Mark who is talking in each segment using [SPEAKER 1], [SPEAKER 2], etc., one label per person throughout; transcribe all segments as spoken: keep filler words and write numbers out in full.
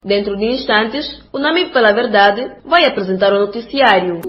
[SPEAKER 1] Dentro de instantes, o Namibe pela Verdade vai apresentar o noticiário.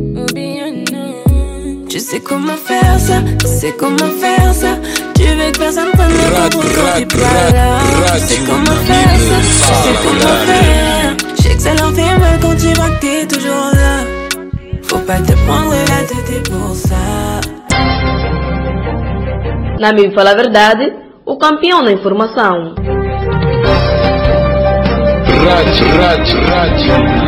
[SPEAKER 2] Tu sais comment faire ça, tu sais comment faire ça. Tu veux que personne prenne le contrôle quand t'es pas là. Tu sais comment faire ça, tu sais comment faire. Je sais que ça leur fait mal quand tu vois que t'es toujours là. Faut pas te prendre la tête pour ça.
[SPEAKER 1] Namibe pela Verdade, o campeão na informação.
[SPEAKER 3] Rádio, rádio, rádio.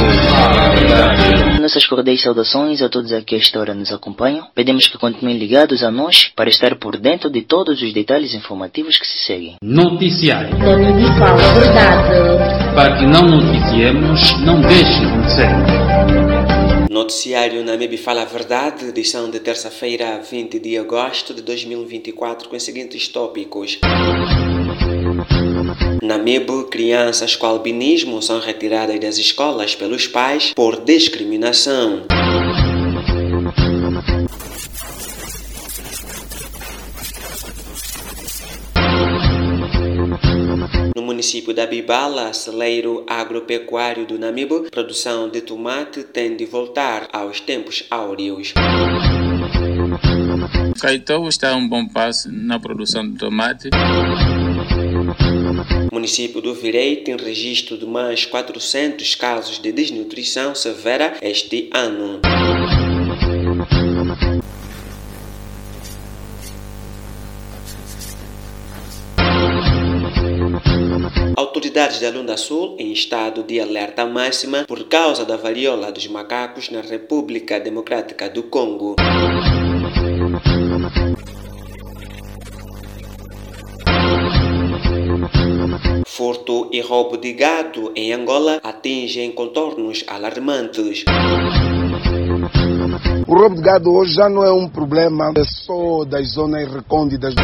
[SPEAKER 4] Nossas cordiais saudações a todos aqui a esta hora nos acompanham. Pedimos que continuem ligados a nós para estar por dentro de todos os detalhes informativos que se seguem.
[SPEAKER 5] Noticiário.
[SPEAKER 1] Namibe fala a verdade.
[SPEAKER 5] Para que não noticiemos, não deixe de acontecer.
[SPEAKER 6] Noticiário Namibe Fala a Verdade, edição de terça-feira, vinte de agosto de dois mil e vinte e quatro, com os seguintes tópicos. Namibe, crianças com albinismo são retiradas das escolas pelos pais por discriminação. No município da Bibala, celeiro agropecuário do Namibe, produção de tomate tem de voltar aos tempos áureos.
[SPEAKER 7] Caetó está a um bom passo na produção de tomate.
[SPEAKER 6] O município do Virei tem registro de mais quatrocentos casos de desnutrição severa este ano. Autoridades da Lunda Sul em estado de alerta máxima por causa da varíola dos macacos na República Democrática do Congo. Furto e roubo de gado em Angola atingem contornos alarmantes.
[SPEAKER 8] O roubo de gado hoje já não é um problema só das zonas recônditas.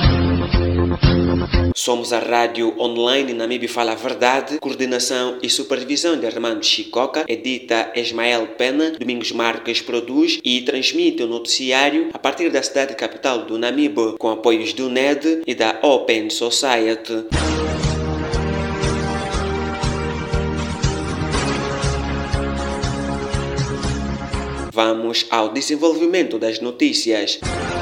[SPEAKER 6] Somos a rádio online Namibe Fala a Verdade, coordenação e supervisão de Armando Chicoca, edita Ismael Pena, Domingos Marques produz e transmite o noticiário a partir da cidade capital do Namibe, com apoios do N E D e da Open Society. Vamos ao desenvolvimento das notícias.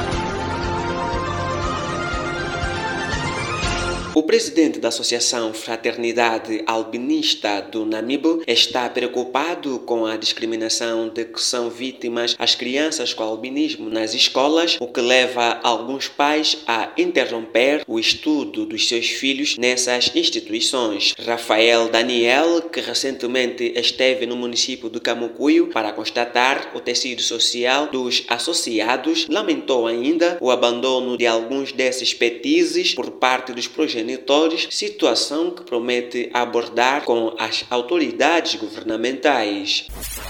[SPEAKER 6] O presidente da Associação Fraternidade Albinista do Namibe está preocupado com a discriminação de que são vítimas as crianças com albinismo nas escolas, o que leva alguns pais a interromper o estudo dos seus filhos nessas instituições. Rafael Daniel, que recentemente esteve no município de Camucuio para constatar o tecido social dos associados, lamentou ainda o abandono de alguns desses petizes por parte dos progenitores, situação que promete abordar com as autoridades governamentais.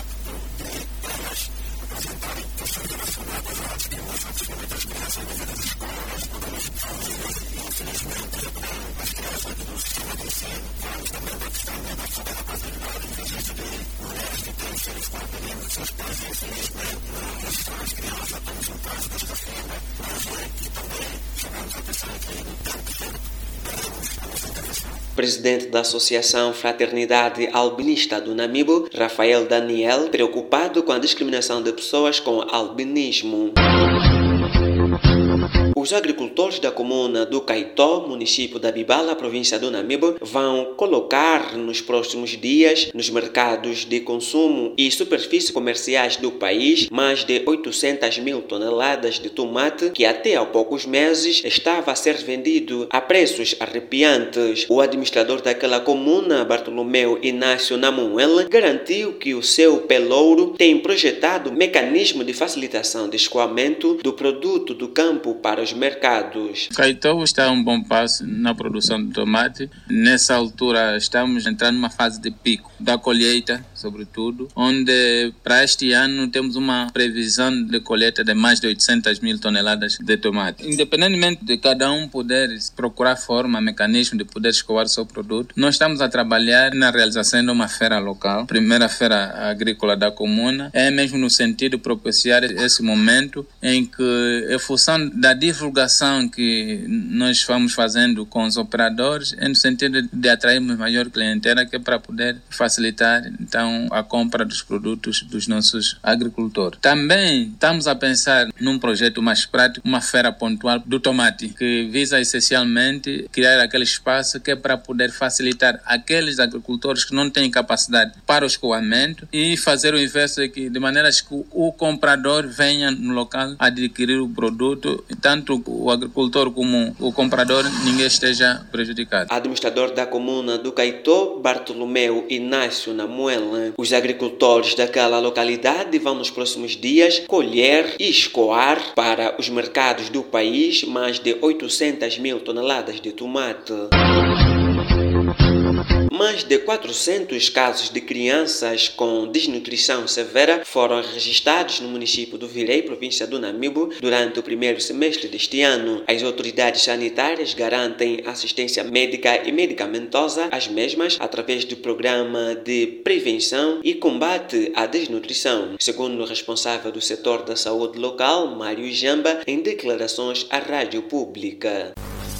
[SPEAKER 6] Presidente da Associação Fraternidade Albinista do Namibe, Rafael Daniel, preocupado com a discriminação de pessoas com albinismo. Os agricultores da comuna do Caetó, município da Bibala, província do Namibe, vão colocar nos próximos dias nos mercados de consumo e superfícies comerciais do país mais de oitocentas mil toneladas de tomate que até há poucos meses estava a ser vendido a preços arrepiantes. O administrador daquela comuna, Bartolomeu Inácio Namuel, garantiu que o seu pelouro tem projetado mecanismo de facilitação de escoamento do produto do campo para os mercados.
[SPEAKER 7] Caetó está a um bom passo na produção de tomate. Nessa altura estamos entrando numa fase de pico da colheita, sobretudo, onde para este ano temos uma previsão de colheita de mais de oitocentas mil toneladas de tomate. Independentemente de cada um poder procurar forma, mecanismo de poder escoar o seu produto, nós estamos a trabalhar na realização de uma feira local, primeira feira agrícola da comuna, é mesmo no sentido de propiciar esse momento em que, em função da diversidade divulgação que nós vamos fazendo com os operadores é no sentido de atrairmos maior clientela, que é para poder facilitar então a compra dos produtos dos nossos agricultores. Também estamos a pensar num projeto mais prático, uma feira pontual do tomate, que visa essencialmente criar aquele espaço que é para poder facilitar aqueles agricultores que não têm capacidade para o escoamento e fazer o inverso aqui, de maneira que o comprador venha no local adquirir o produto, tanto o agricultor como o comprador, ninguém esteja prejudicado.
[SPEAKER 6] Administrador da comuna do Caetó, Bartolomeu Inácio Namuela, os agricultores daquela localidade vão nos próximos dias colher e escoar para os mercados do país mais de oitocentas mil toneladas de tomate. Mais de quatrocentos casos de crianças com desnutrição severa foram registrados no município do Virei, província do Namibo, durante o primeiro semestre deste ano. As autoridades sanitárias garantem assistência médica e medicamentosa às mesmas através do programa de prevenção e combate à desnutrição. Segundo o responsável do setor da saúde local, Mário Jamba, em declarações à rádio pública.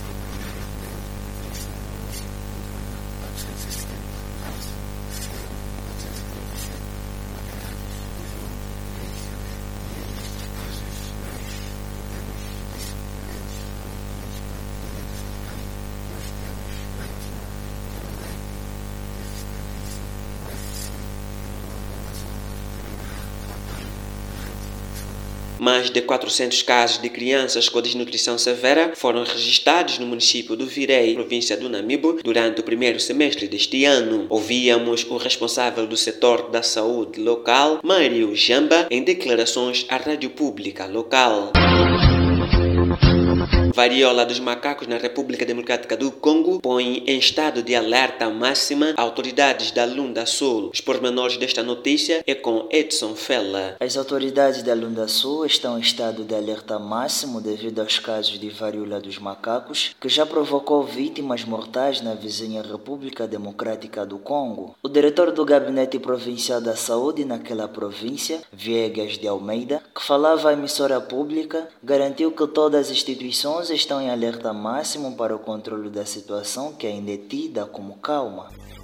[SPEAKER 6] Mais de quatrocentos casos de crianças com desnutrição severa foram registrados no município do Virei, província do Namibo, durante o primeiro semestre deste ano. Ouvíamos o responsável do setor da saúde local, Mário Jamba, em declarações à rádio pública local. Varíola dos macacos na República Democrática do Congo põe em estado de alerta máxima autoridades da Lunda Sul. Os pormenores desta notícia é com Edson Fella.
[SPEAKER 4] As autoridades da Lunda Sul estão em estado de alerta máximo devido aos casos de varíola dos macacos, que já provocou vítimas mortais na vizinha República Democrática do Congo. O diretor do Gabinete Provincial da Saúde naquela província, Viegas de Almeida, que falava à emissora pública, garantiu que todas as instituições estão em alerta máximo para o controle da situação, que ainda é tida como calma.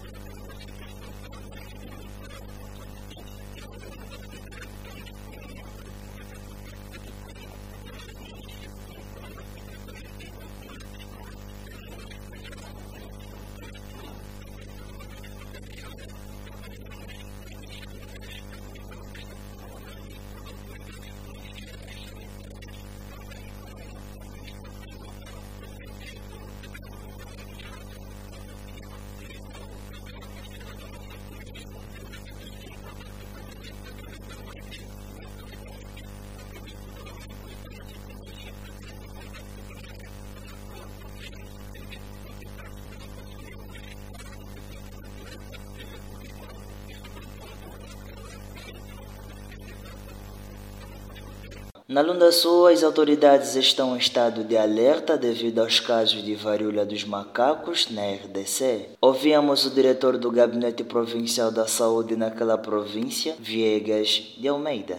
[SPEAKER 4] Na Lunda Sul, as autoridades estão em estado de alerta devido aos casos de varíola dos macacos na R D C. Ouvíamos o diretor do Gabinete Provincial da Saúde naquela província, Viegas de Almeida.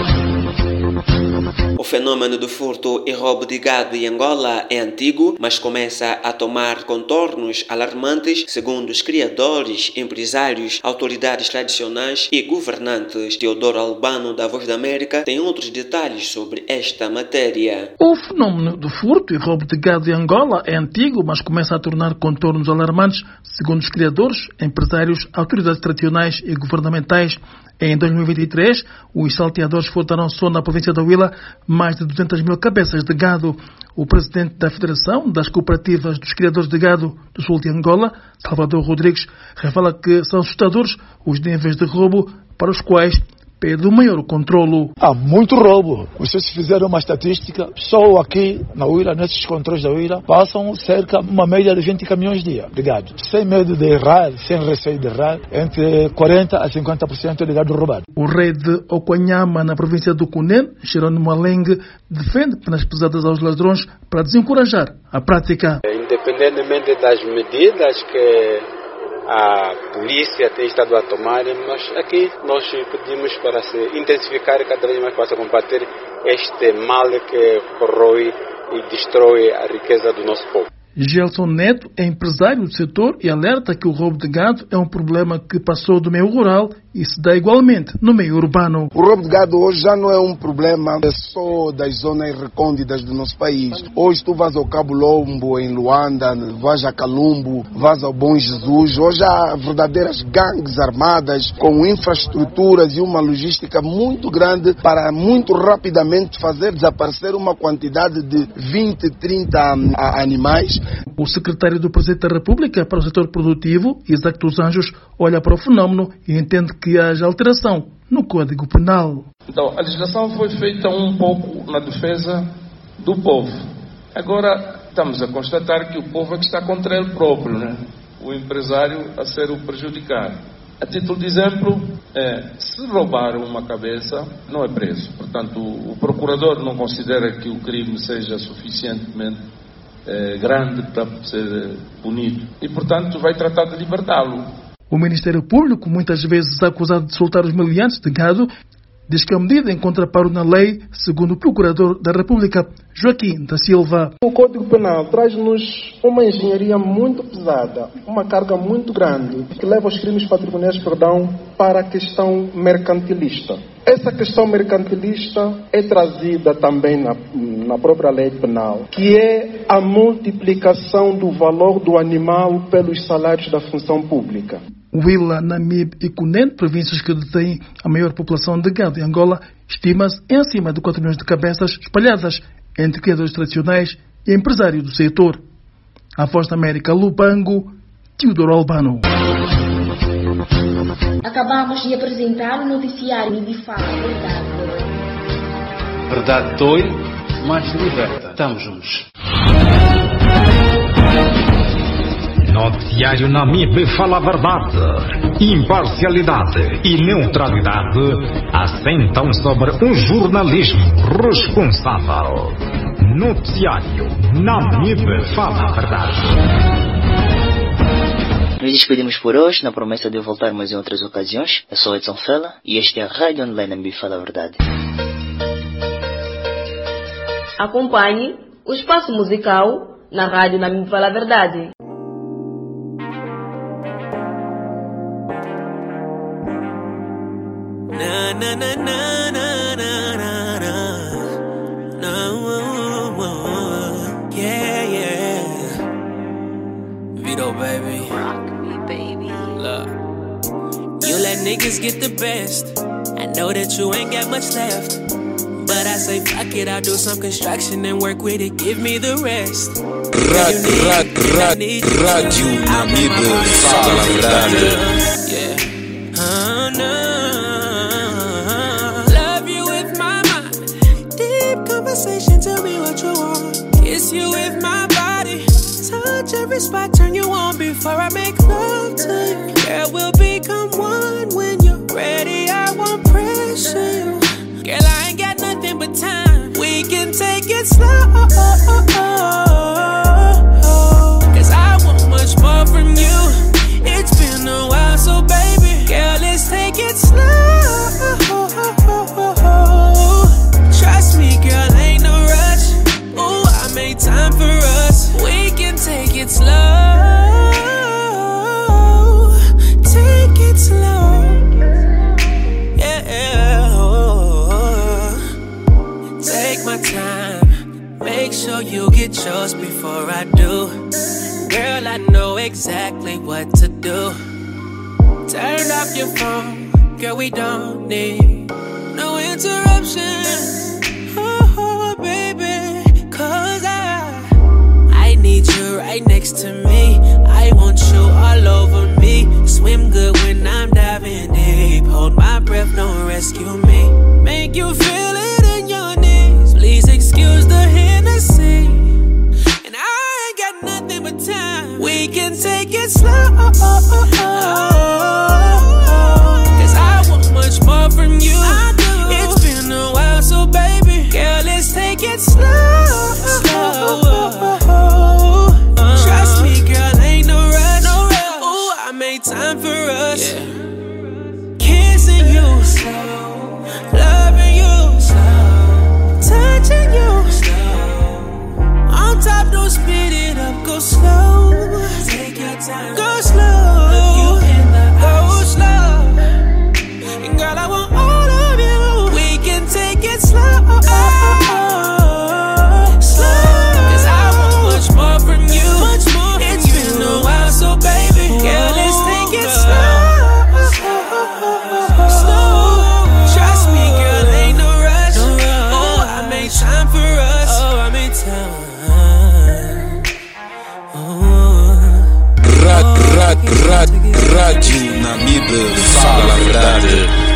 [SPEAKER 6] O fenômeno do furto e roubo de gado em Angola é antigo, mas começa a tomar contornos alarmantes, segundo os criadores, empresários, autoridades tradicionais e governantes. Teodoro Albano, da Voz da América, tem outros detalhes sobre esta matéria.
[SPEAKER 9] O fenômeno do furto e roubo de gado em Angola é antigo, mas começa a tornar contornos alarmantes, segundo os criadores, empresários, autoridades tradicionais e governamentais. Em dois mil e vinte e três, os salteadores furtaram só na província da Huila mais de duzentas mil cabeças de gado. O presidente da Federação das Cooperativas dos Criadores de Gado do Sul de Angola, Salvador Rodrigues, revela que são assustadores os níveis de roubo para os quais pede o maior controlo.
[SPEAKER 8] Há muito roubo. Vocês fizeram uma estatística, só aqui na Huila, nesses controles da Huila, passam cerca de uma média de vinte caminhões dia. Obrigado. Sem medo de errar, sem receio de errar, entre quarenta a cinquenta por cento de gado roubado.
[SPEAKER 9] O rei de Oquanyama, na província do Cunene, Jerônimo Aleng, defende penas pesadas aos ladrões para desencorajar a prática.
[SPEAKER 10] Independentemente das medidas que a polícia tem estado a tomar, mas aqui nós pedimos para se intensificar cada vez mais para se combater este mal que corrói e destrói a riqueza do nosso povo.
[SPEAKER 9] Gelson Neto é empresário do setor e alerta que o roubo de gado é um problema que passou do meio rural e se dá igualmente no meio urbano.
[SPEAKER 11] O roubo de gado hoje já não é um problema só das zonas recônditas do nosso país. Hoje tu vais ao Cabo Lombo, em Luanda, vais a Calumbo, vais ao Bom Jesus. Hoje há verdadeiras gangues armadas com infraestruturas e uma logística muito grande para muito rapidamente fazer desaparecer uma quantidade de vinte, trinta animais.
[SPEAKER 9] O secretário do Presidente da República para o setor produtivo, Isaac dos Anjos, olha para o fenómeno e entende que haja alteração no Código Penal.
[SPEAKER 12] Então, a legislação foi feita um pouco na defesa do povo. Agora, estamos a constatar que o povo é que está contra ele próprio, né? O empresário a ser o prejudicado. A título de exemplo, é, se roubar uma cabeça, não é preso. Portanto, o, o procurador não considera que o crime seja suficientemente é, grande para ser punido. E, portanto, vai tratar de libertá-lo.
[SPEAKER 9] O Ministério Público, muitas vezes acusado de soltar os meliantes de gado, diz que a medida encontra amparo na lei, segundo o Procurador da República, Joaquim da Silva.
[SPEAKER 13] O Código Penal traz-nos uma engenharia muito pesada, uma carga muito grande, que leva os crimes patrimoniais, perdão, para a questão mercantilista. Essa questão mercantilista é trazida também na, na própria lei penal, que é a multiplicação do valor do animal pelos salários da função pública.
[SPEAKER 9] Huila, Namibe e Cunene, províncias que detêm a maior população de gado em Angola, estima-se em acima de quatro milhões de cabeças espalhadas entre criadores tradicionais e empresários do setor. A Voz da América, Lubango, Teodoro Albano.
[SPEAKER 14] Acabamos de apresentar o noticiário de Fala Verdade.
[SPEAKER 5] Verdade dói, mas liberta. Estamos juntos.
[SPEAKER 15] Noticiário Namibe Fala Verdade. Imparcialidade e neutralidade assentam sobre um jornalismo responsável. Noticiário Namibe Fala Verdade.
[SPEAKER 4] Nos despedimos por hoje, na promessa de voltarmos em outras ocasiões. Eu sou Edson Fela e este é a Rádio Online Namibe Fala Verdade.
[SPEAKER 1] Acompanhe o espaço musical na Rádio Namibe Fala Verdade.
[SPEAKER 2] Na na na na na na na no, yeah yeah, Vito baby, rock me baby. Look, you let niggas get the best. I know that you ain't got much left, but I say fuck it, I'll do some construction and work with it. Give me the rest.
[SPEAKER 3] Rádio Namibe Fala Verdade.
[SPEAKER 2] Yeah. Oh no. Conversation, tell me what you want. Kiss you with my body, touch every spot, turn you on before I make love to you. Girl, we'll become one when you're ready. I won't pressure you. Girl, I ain't got nothing but time. We can take it slow, cause I want much more from you. It's been a while, so baby, girl, let's take it slow. Trust me, girl, ain't no rush. Ooh, I made time for us. We can take it slow. Take it slow. Yeah. Take my time. Make sure you get yours before I do. Girl, I know exactly what to do. Turn off your phone. Girl, we don't need no interruption. Right next to me, I want you all over me. Swim good when I'm diving deep. Hold my breath, don't rescue me. Make you feel it in your knees. Please excuse the Hennessy. And I ain't got nothing but time. We can take it slow, cause I want much more from you. It's been a while, so baby, girl, let's take it slow, slow. Trust me, girl, ain't no rush. No rush. Ooh, I made time for us. Yeah. Kissing you slow, loving you slow, touching you slow. So speed it up, go slow. Take your time, go slow. Look you in the go slow. And girl, I want all of you. We can take it slow. Slow. Cause I want much more from you. Much more from it's you. Been a while, so baby, girl, let's take it slow. Slow. Trust me, girl, ain't no rush. No rush. Oh, I made time for us. Oh, I made time.
[SPEAKER 3] Rádio Namibe, fala a verdade.